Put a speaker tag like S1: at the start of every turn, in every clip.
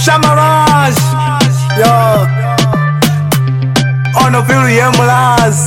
S1: Samaraj, yo, ono feel yemulas.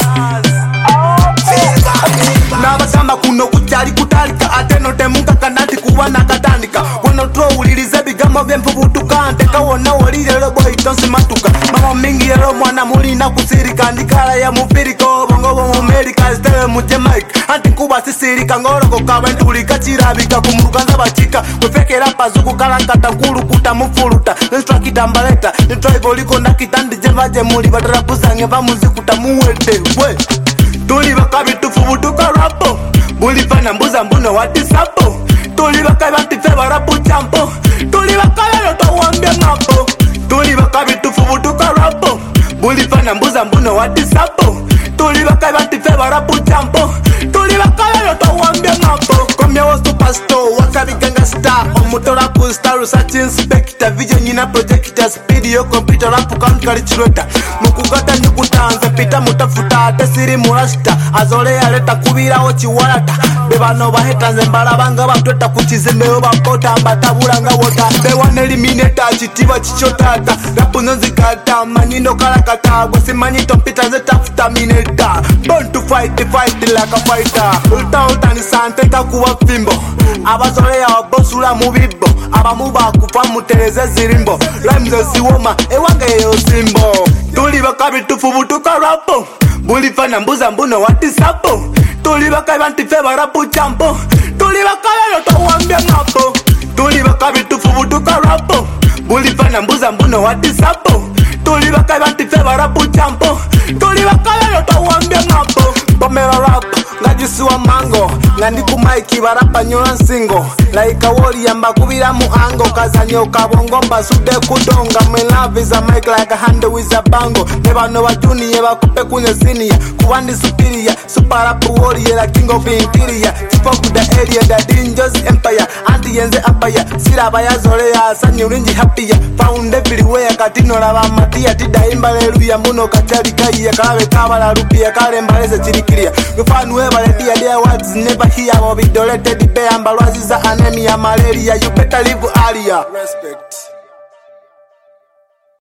S1: Nabasamba kuno kuchali kutalika ateno temuka kanati kuwana katandika wano tro ulilize bigamo byempubutuka nteka wona wolile lobo itonsi matuka mama mingi yero mwana mulina kusirika ndikala ya mupiriko bongo bo America stele mu Jamaica anti kuba sisirika ngoroko kabentulika chirabika kumurukanza bachika kwefekera pazuku kalankata nkulu kuta mufuluta nitwa kitambaleta nitwa iboliko ndakitandi jevaje muli batarapusange bamuzikuta muwete we tuli bakabitufu butuka rapo buli fana mbuza mbuno watisapo tuli bakabanti fe barapu champo tuli bakalelo tawambia mapo tuli bakabitufu butuka rapo buli fana mbuza mbuno watisapo tuli bakabanti fe barapu champo tuli bakalelo tawambia mapo komya wa superstar wakabiganga star omutora ku star research inspector video nyina projector speed yo computer rap count calculator mukugata nyukutanza pita mutafuta tesiri murasta azole aleta kubira ochiwalata bebano bahetanze mbala banga batweta kukizembeyo bakota mbatabulanga wota bewana eliminate chitiba chichotata rapu nzikata manyindo kalakata gwesimanyi tompita zetafuta mineta born to fight like a fighter ulta ni sante kakuwa fimbo abazole ya bosula mubibo abamuba kufa muteleze zirimbo rhymes ziwoma ewange yo simbo tuli bakabitufu butuka rapo buli fana mbuza mbuno watisapo tuli bakabanti fe barapu champo tuli bakalelo tawambia napo tuli bakabitufu butuka rapo buli fana mbuza mbuno watisapo tuli bakabanti fe barapu champo tuli bakalelo tawambia napo bomera rap ngajisiwa mango ngandi ku mic barapa nyola singo like a warrior mbakubira mu ango kazanyo kabongo mbasude kudonga my love is a mic like a hand with a bango nebano ba junior bakupe kunye senior kuwandi superior super rap warrior la king of interior tipo the area the dangerous empire anti yenze empire siraba yazole ya sanyo rinji happy found everywhere katino laba matia tidaimba leluya muno kachari kai kalabe kabala rupia kale mbaleze chirikiria gufanu weba their words never hear about it. Don't let the bear and balwazi za anemia malaria. You better live area. Respect.